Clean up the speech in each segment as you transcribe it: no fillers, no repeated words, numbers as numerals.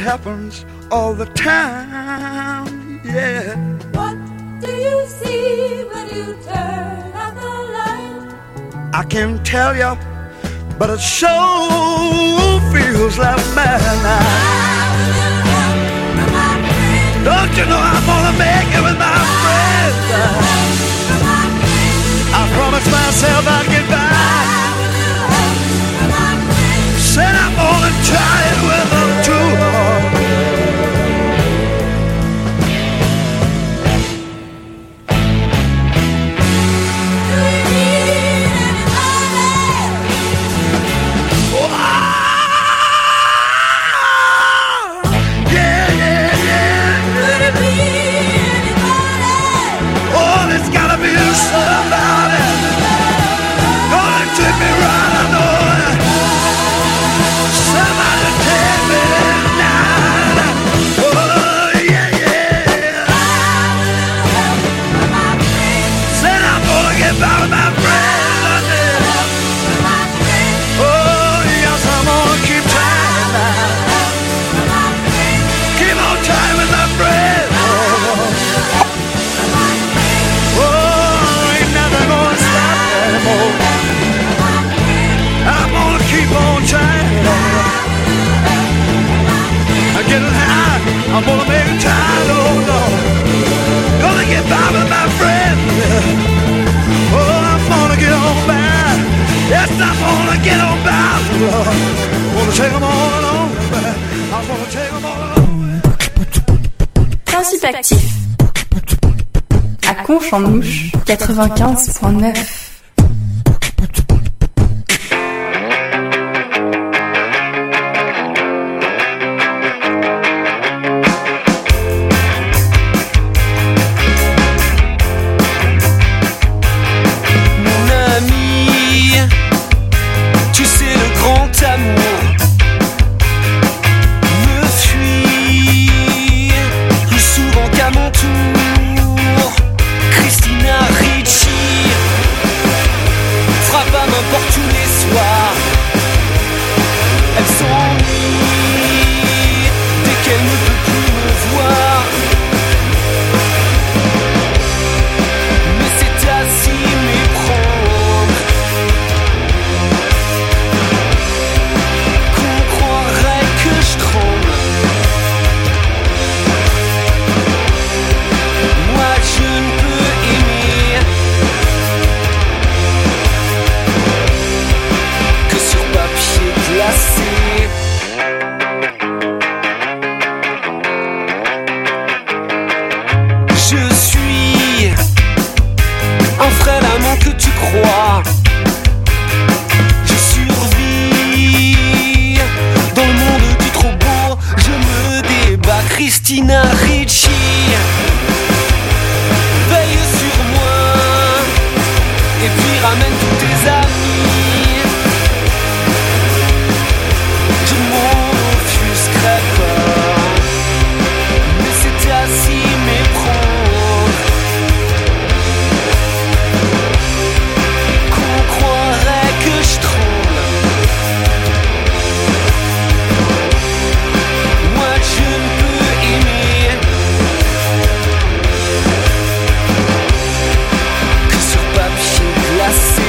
happens all the time, yeah. What do you see when you turn out the light? I can't tell you, but it sure feels like midnight. Don't you know I'm gonna make it with my friends? I promised myself I'd get by. Said I'm gonna try it with them too. Somebody gonna take me right, I know it. Somebody take me tonight. Oh yeah, yeah. Said I'm gonna get by with my friends. Oh yes, I'm gonna keep trying now. Keep on trying with my friends. I'm gonna keep on trying. I'm getting high, I'm gonna make it time, oh Lord. Gonna get by with my friends. Oh, I'm gonna get on by. Yes, I'm gonna get on by, Lord. Gonna take them all along. I'm gonna take them all along. Principe actif. À Conche-en-Ouche, 95.9. Christina Ricci veille sur moi et puis ramène tous tes amis. Je m'en offusquerai pas, mais c'était à s'y méprendre qu'on croirait que je tremble. Moi je ne peux aimer que sur papier glacé.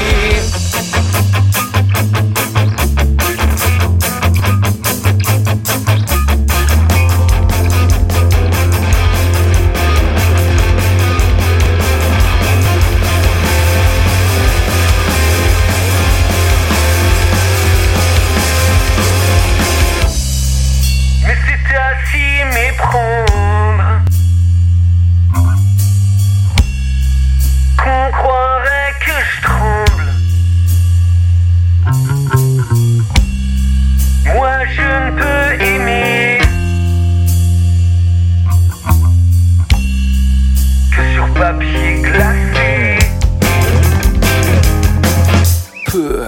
Mais c'était à s'y méprendre qu'on croirait que je tremble. Moi je ne peux aimer que sur papier glacé. Peu.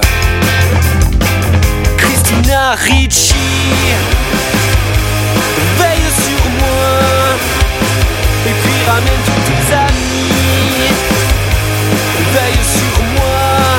Christina Ricci veille sur moi et puis ramène tous tes amis. Veille sur moi.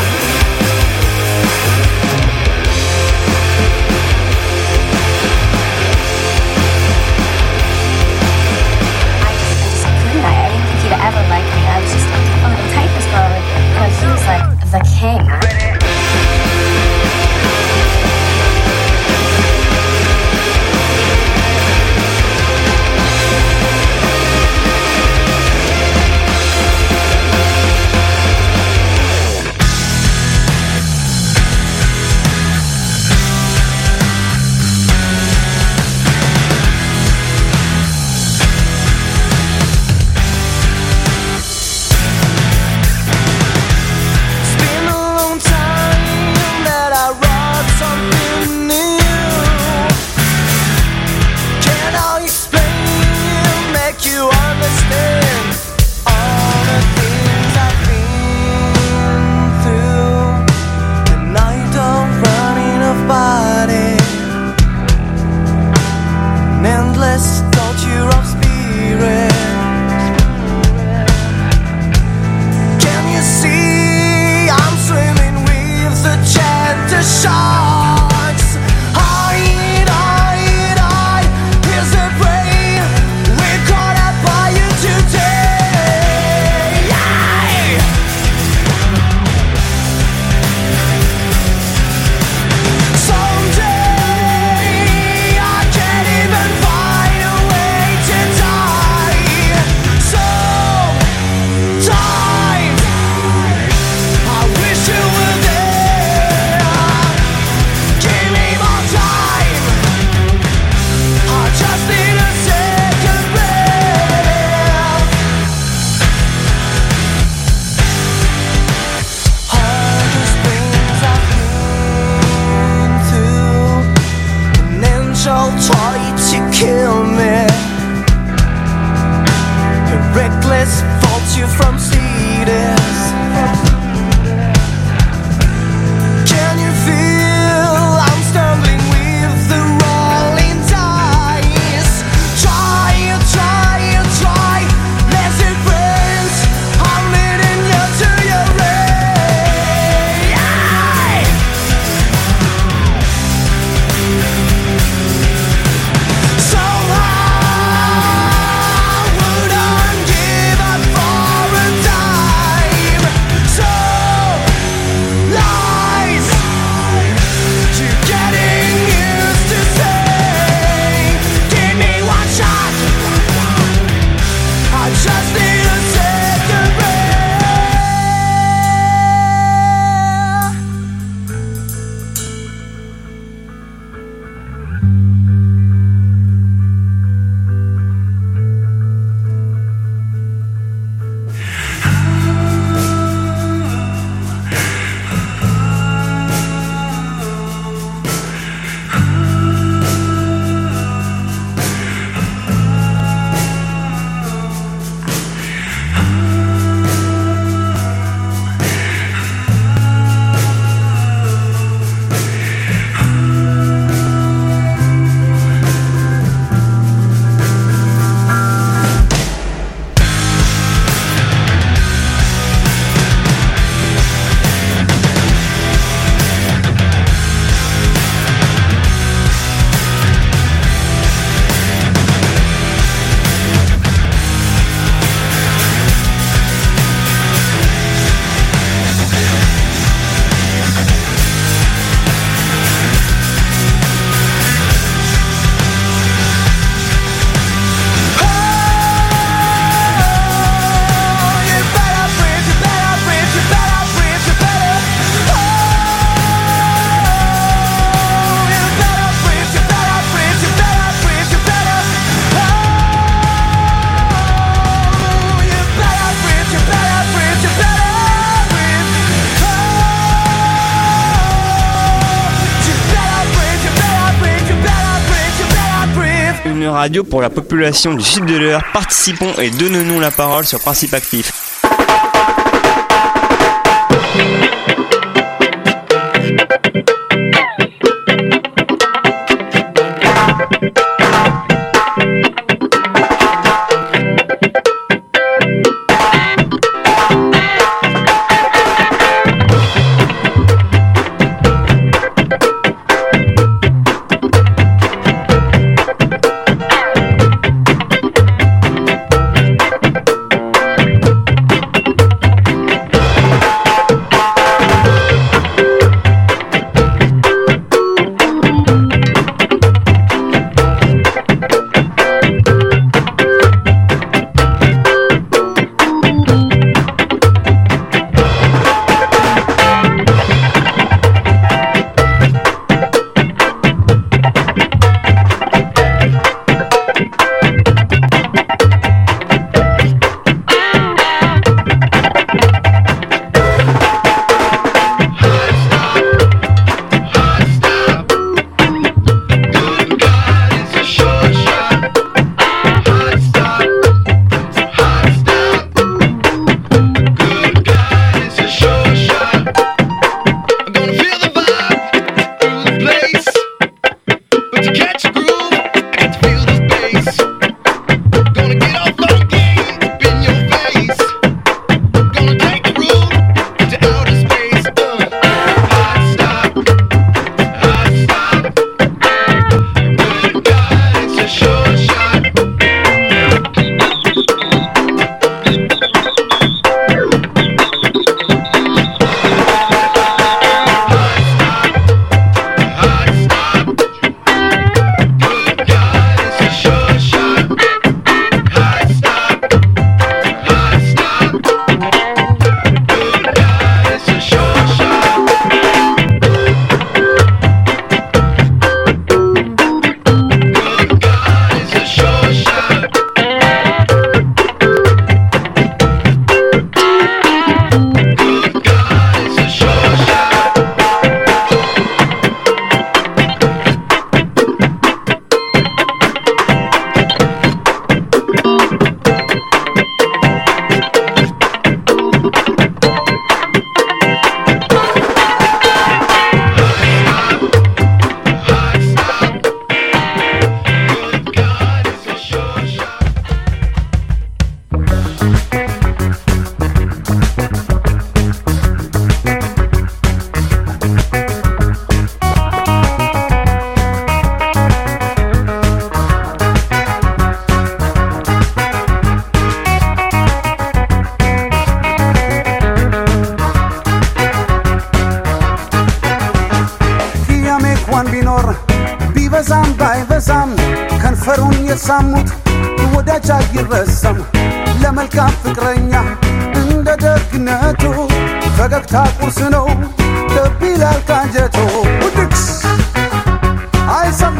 radio pour la population du sud de l'Eure. Participons et donnons-nous la parole sur Principe Actif. ቢበዛም ባይበዛም ከንፈሩን የሳሙት ወዳጅ አይረሳም ለመልካም ፍቅረኛ እንደ ደግነቱ ፈገግታ ቁርስ ነው ልብ ይላል ካንጀቱ ውድቅስ አይሰማ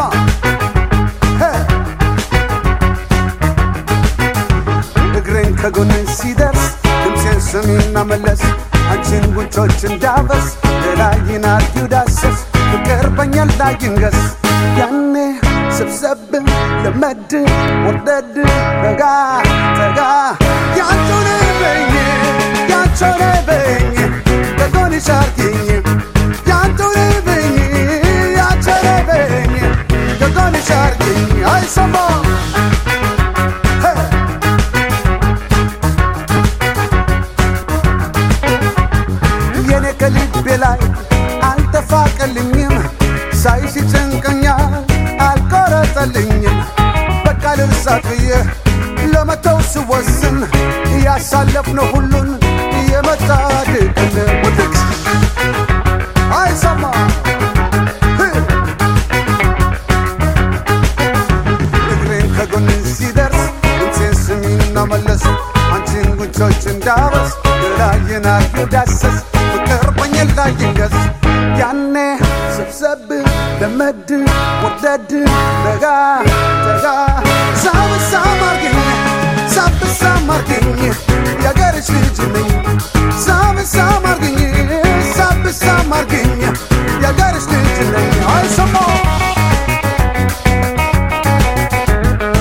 እግሬን ከጎኔ ሲደርስ ድምፄን ስሚና መለስ አንቺን ጉንጮች እንዳበስ ሌላይን አርጊው ዳሰስ ፍቅር በኛ ላይ ይንገስ ያኔ ሰብሰብ ለመድ ወደድ ረጋ ተጋ ያንቺን በኝ ከጎኔ ሻርኪኝ ያንቺን በኝ ከጎኔ ሻርኪኝ አይሰማ የኔ ከልቤ ላይ አልተፋቀልኝም ሳይሽ ጭንቀኛል አልቆረጠልኝም በቃ ልርሳት ብዬ ለመተው ስወስን ያሳለፍነው ሁሉን የመጣ ድቅል ውድቅ አይሰማ እግሬን ከጎን ሲደርስ ድምፄን ስሚና መለስ አንቺን ጉንጮች እንዳበስ ገላዬን አርጊው ዳሰስ ፍቅር በኛ ላይ ይንገስ ያኔ ሰብሰብ ለመድ ወደድ ረጋ ተጋ ሳብሳም አርጊኝ የአገርሽ ልጅ ነኝ ሳብሳም አርጊኝ የአገርሽ ልጅ ነኝ አይሰማ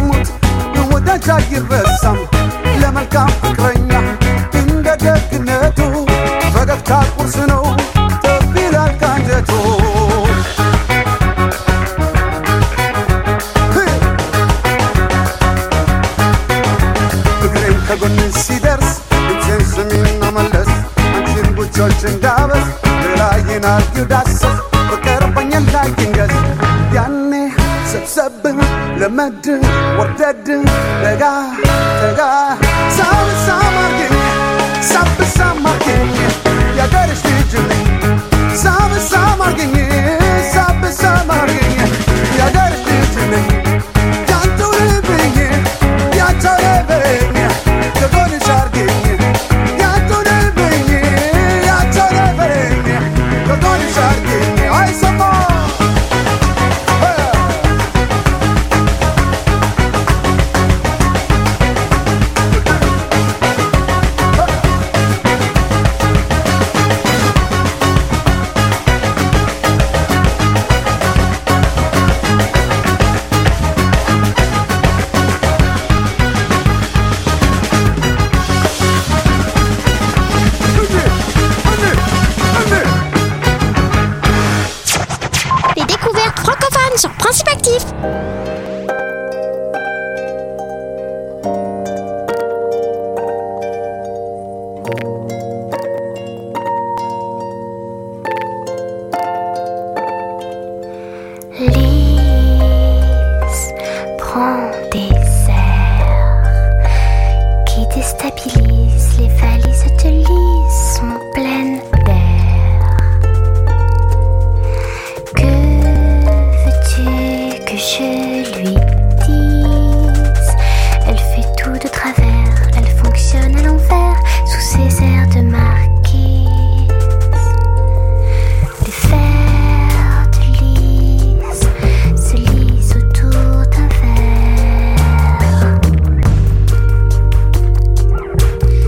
ይሙት ወዳጅ አይረሳም ለመልካም ፍቅረኛ እንደ ደግነቱ ፈገግታ ቁርስ ነው ጠብ ይላል ካንጀቱ ፍቅሬም ከጎን ሲደርስ እጄን ስሚና መለስ አንቺን ጉጆች እንዳበስ ሌላዬን አርጊው ዳሰስ ፍቅር በኛ ላይ ይንገስ ያኔ ሰብሰብ ለመድ ወርደድ ረጋ ረጋ ሳብሳም አርገኝ ሳብሳም አርገኝ ያገርሽ ልጅ ነኝ ሳብሳም አርገኝ ሳብሳም አርገኝ ያገርሽ ልጅ ነኝ ያንተው ልብኝ ያንተው ልብኝ ከጎንሽ አርገኝ ያንተው ልብኝ ያንተው ልብኝ ከጎንሽ አርገኝ አይሰማ Les découvertes francophones sur Principe Actif. Lise prend des airs qui déstabilisent. Les valises de Lise sont pleines d'air. Que veux-tu que je lui dise? Elle fait tout de travers, elle fonctionne à l'envers sous ses airs de marquise. Les fers de Lise se lisent autour d'un verre.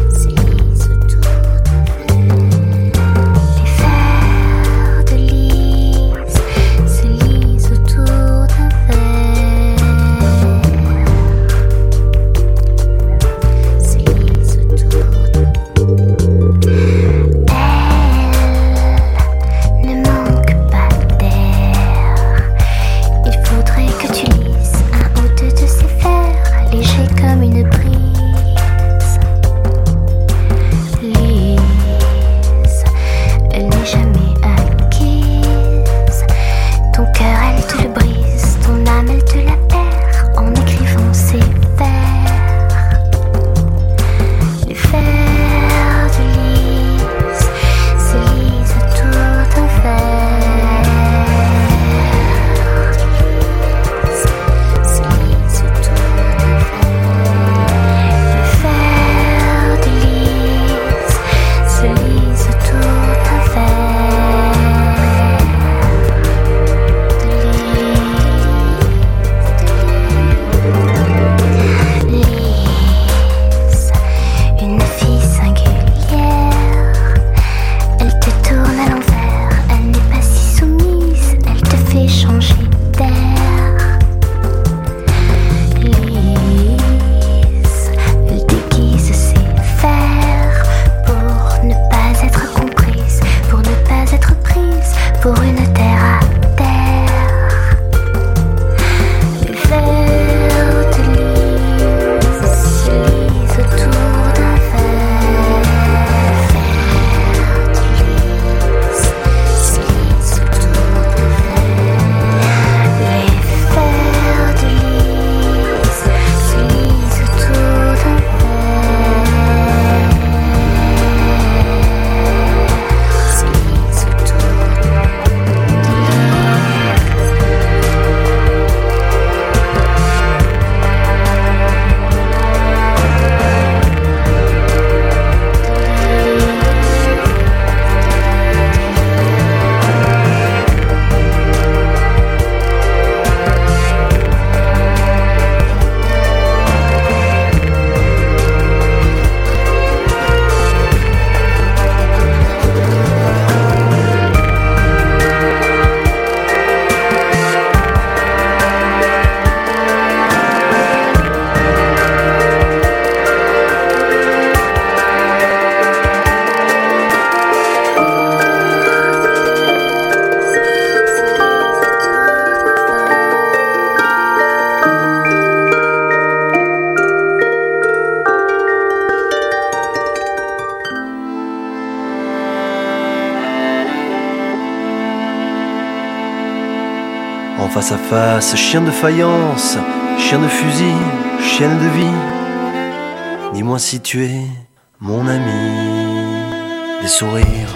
Face à face, chien de faïence, chien de fusil, chienne de vie. Dis-moi si tu es mon ami. Des sourires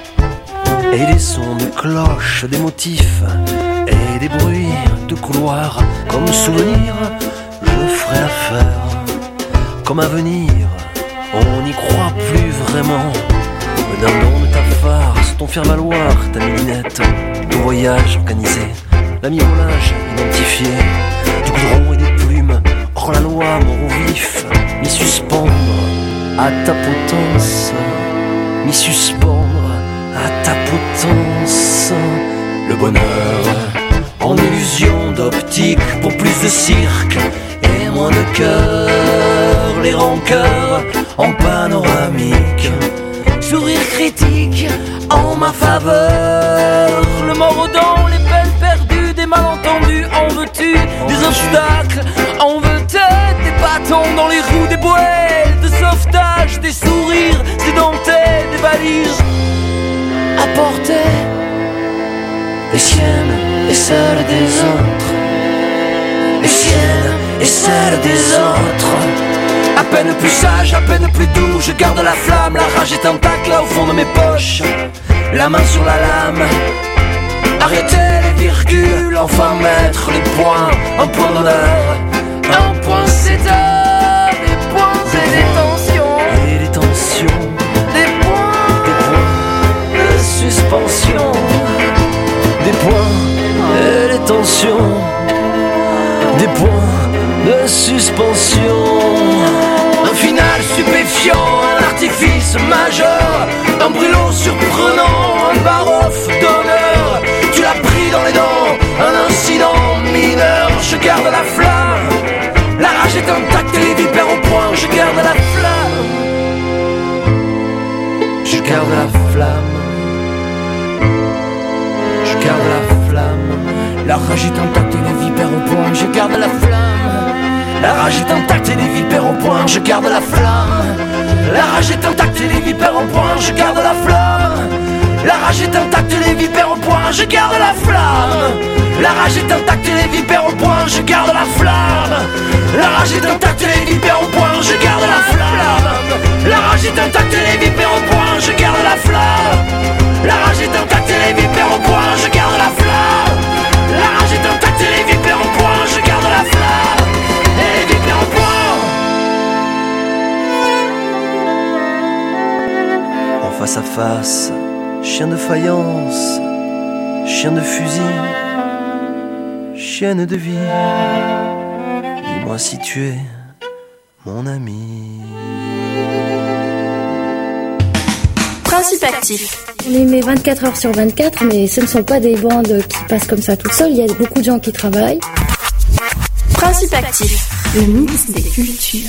et des sons de cloches, des motifs et des bruits de couloirs. Comme souvenir, je ferai l'affaire. Comme avenir, on n'y croit plus vraiment. Le dindon de ta farce, ton faire-valoir, ta milinette, ton voyage organisé, l'ami au linge identifié, du goudron et des plumes, hors la loi, mort au vif, m'y suspendre à ta potence, m'y suspendre à ta potence. Le bonheur en illusion d'optique pour plus de cirque et moins de cœur, les rancœurs en panoramique, sourire critique en ma faveur. Le mort aux dents, les peines perdues, des malentendus, en veux-tu, des obstacles, en veux-tu, des bâtons dans les roues, des bouelles de sauvetage, des sourires édentés, des valises à porter, les siennes et celles des autres, les siennes et celles des autres. À peine plus sage, à peine plus doux, je garde la flamme, la rage est intacte là au fond de mes poches, la main sur la lame. Arrêtez les virgules, enfin mettre les points, un point d'honneur, un point c'est d'heure, des points et des tensions, et les tensions, des points de suspension, des points et les tensions, des points de suspension. Un final stupéfiant, un artifice majeur, un brûlot surprenant, un bar-off d'honneur. Tu l'as pris dans les dents, un incident mineur. Je garde la flamme, la rage est intacte et les vipères au point. Je garde la flamme, je garde la flamme, je garde la flamme. La rage est intacte et les vipères au point. Je garde la flamme. La rage est intacte et les vipères au point, je garde la flamme. La rage est intacte et les vipères au point, je garde la flamme. La rage est intacte et les vipères au point, je garde la flamme. La rage est intacte et les vipères au point, je garde la flamme. La rage est intacte et les vipères au point, je garde la flamme. La rage est intacte et les vipères au point, je garde la flamme. La rage est intacte et les vipères au point, je garde la flamme. La rage est intacte et les vipères au point, je garde la flamme. En face à face, chien de faïence, chien de fusil, chienne de vie. Dis-moi si tu es mon ami. Principe actif. On les met 24 heures sur 24, mais ce ne sont pas des bandes qui passent comme ça tout seul. Il y a beaucoup de gens qui travaillent. Principe actif. Le mix des cultures.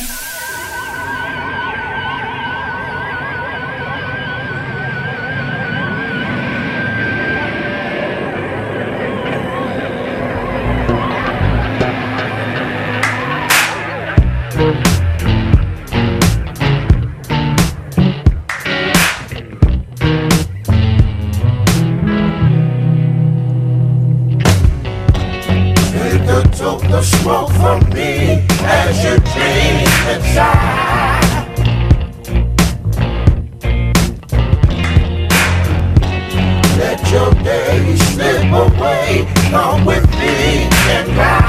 Took the smoke from me as you dream inside. Let your days slip away. Come with me and ride.